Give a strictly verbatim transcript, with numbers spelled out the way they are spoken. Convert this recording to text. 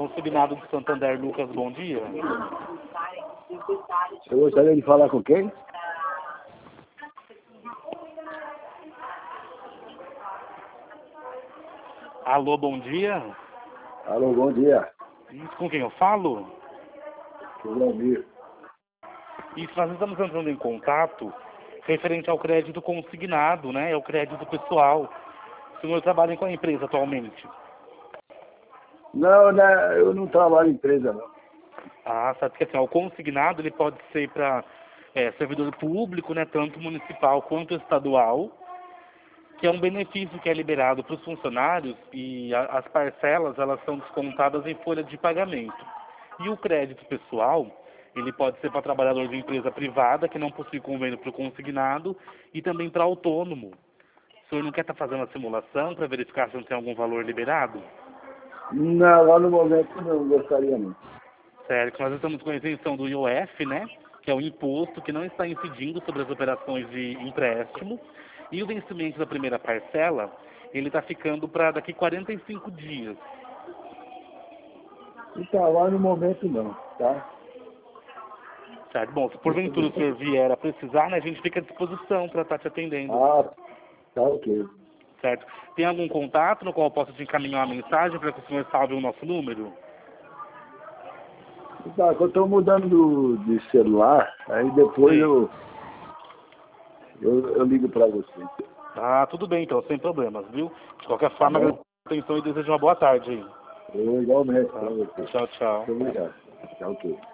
Consignado do Santander, Lucas, bom dia. Eu gostaria de falar com quem? Alô, bom dia. Alô, bom dia. Isso, com quem eu falo? Vladimir. Isso, nós estamos entrando em contato referente ao crédito consignado, né? É o crédito pessoal. O senhor trabalha com a empresa atualmente? Não, né, eu não trabalho em empresa, não. Ah, sabe que assim, ó, o consignado ele pode ser para é, servidor público, né? Tanto municipal quanto estadual, que é um benefício que é liberado para os funcionários e a, as parcelas elas são descontadas em folha de pagamento. E o crédito pessoal, ele pode ser para trabalhador de empresa privada que não possui convênio para o consignado e também para autônomo. O senhor não quer estar fazendo a simulação para verificar se não tem algum valor liberado? Não, lá no momento não gostaria não. Certo, nós estamos com a isenção do I O F, né? Que é o imposto que não está incidindo sobre as operações de empréstimo. E o vencimento da primeira parcela, ele está ficando para daqui quarenta e cinco dias. Então, lá no momento não, tá? Certo? Bom, se porventura o senhor vier a precisar, né, a gente fica à disposição para estar te atendendo. Ah, tá ok. Certo? Tem algum contato no qual eu possa te encaminhar uma mensagem para que o senhor salve o nosso número? Tá, eu estou mudando do, de celular, aí depois eu, eu, eu ligo para você. Ah, tudo bem então, sem problemas, viu? De qualquer forma, Tá agradeço a atenção e desejo uma boa tarde aí. eu igualmente para Tá? você. Tchau, tchau. Muito obrigado. Tá ok.